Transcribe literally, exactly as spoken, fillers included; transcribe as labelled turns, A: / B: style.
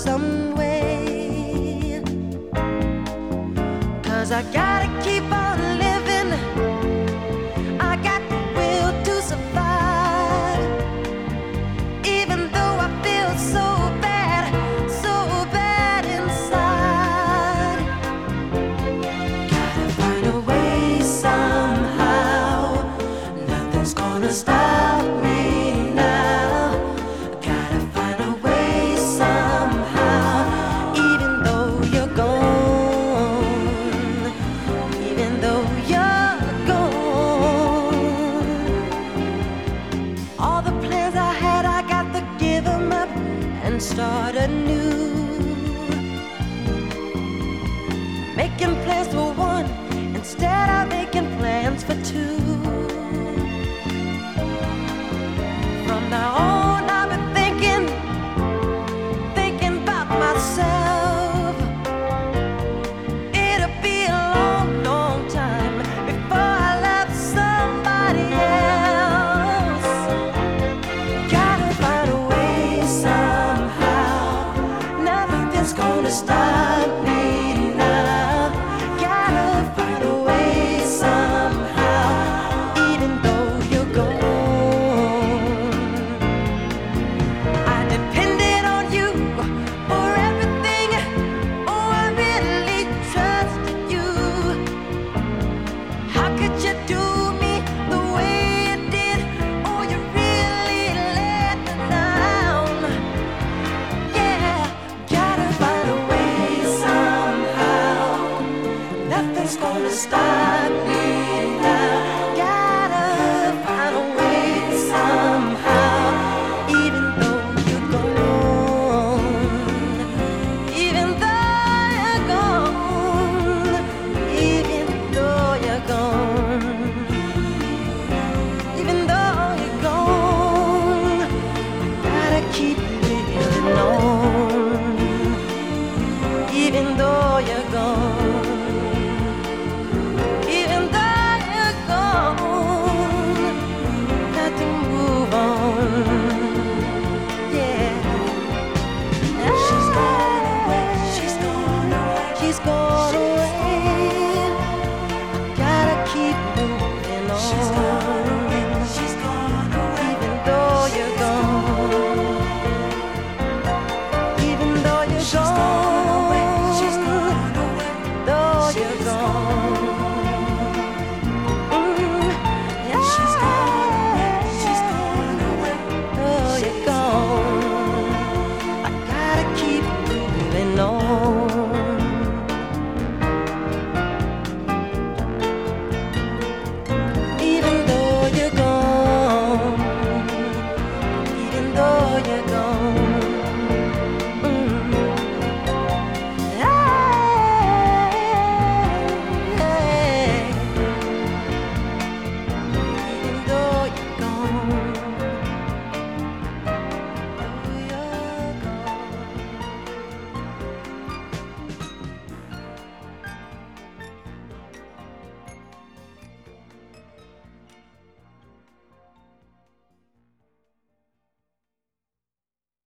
A: some way. 'Cause I gotta keep on living, I got the will to survive. Even though I feel so bad, so bad inside. Gotta find a way somehow, nothing's gonna stop me now. Gotta find a way somehow, even though you're gone, even though you're gone. All the plans I had, I got to give them up and start anew. Making plans for one instead of making plans for two. From now on, I'll be thinking, thinking about myself. It'll be a long, long time before I love somebody else. Gotta find a way somehow, nothing's gonna stop me now. Gotta find a way somehow, even though you're gone. I depended on you for everything. Oh, I really trusted you. How could you do me the way you did? Oh, you really let me down. Yeah, gotta find a way somehow, nothing's gonna stop me now. Gotta find a way somehow, even though you're gone, even though you're gone, even though you're gone, even though you're gone. I gotta keep living on, even though you're gone, even though you're gone. Got to move on. Yeah. She's gone away. She's gone away. She's gone away. I gotta keep moving on. She's gone away. She's gone away. Even though you're gone. Even though you're gone. She's gone away. Though you're gone. Mm, yeah. She's gone away. She's gone away. Though you're gone. I gotta keep moving on. Even though you're gone, even though you're gone.